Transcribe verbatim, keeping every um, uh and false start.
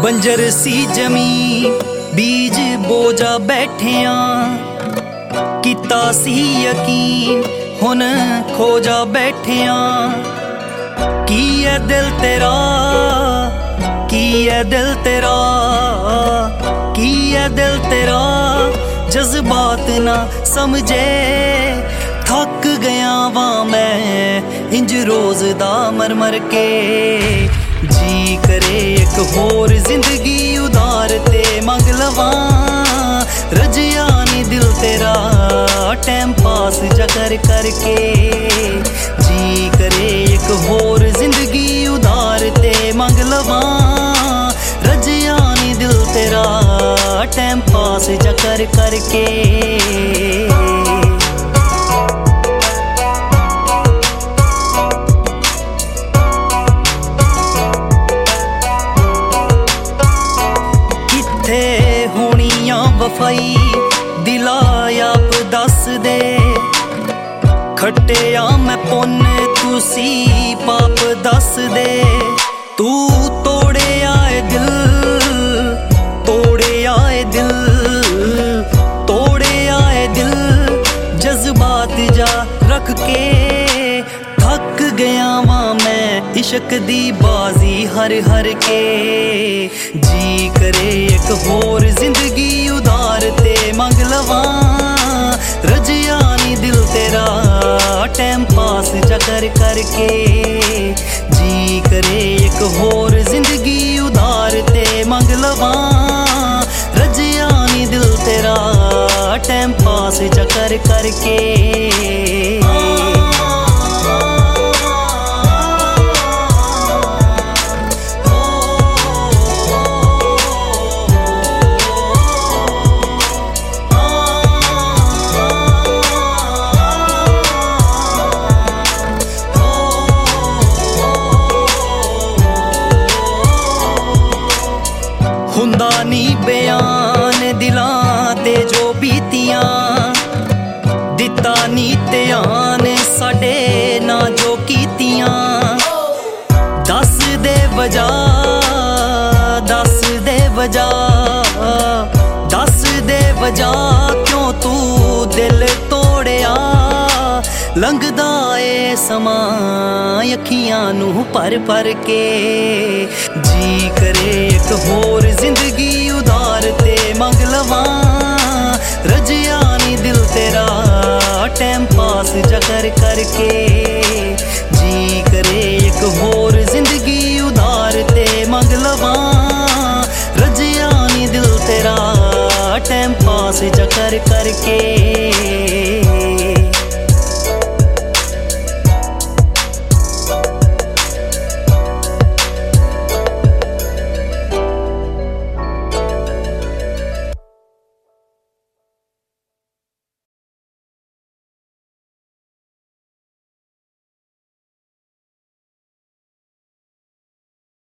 बंजर सी जमी बीज बोझा बैठिया किता सी यकीन हुन खोजा बैठिया। की है दिल तेरा की है दिल तेरा की है दिल तेरा जज्बात ना समझे। थक गया वां मैं इंज रोज दा मर मर के। जी करे एक होर जिंदगी उधार ते मंग लवां। रजिया नी दिल तेरा टाइम पास जा कर करके। जी करे एक होर जिंदगी उधार ते मंग लवां। रजिया नी दिल तेरा टाइम पास जा कर करके। वफाई दिला आप दस दे खट्टिया मैं पुन्न तुसी पाप दस दे। तू तोड़े आए दिल तोड़े आए दिल तोड़े आए दिल जज्बात जा रख के। थक गया वां मैं इश्क दी बाजी हर हर के। जी करे एक होर जिंदगी उधार ते मंग लवां। रजिया नी दिल तेरा टाइम पास जा कर करके। जी करे एक होर जिंदगी उधार ते मंग लवां। रजिया नी दिल तेरा टाइम पास जा कर करके। हुंदा नी बयान दिलां ते जो बीतियां। दिता नी ध्यान साडे ना जो कीतियां। दस दे वजह दस दे वजह दस दे वजह क्यों तू दिल तोड़िया। लंघदा ए समां अखियां नू पर पर के। जी करे एक होर जिंदगी उधार ते मंग लवां। रजिया नी दिल तेरा टाइम पास जा कर करके। जी करे एक होर जिंदगी उधार ते मंग लवां। रजिया नी दिल तेरा टाइम पास जा कर करके।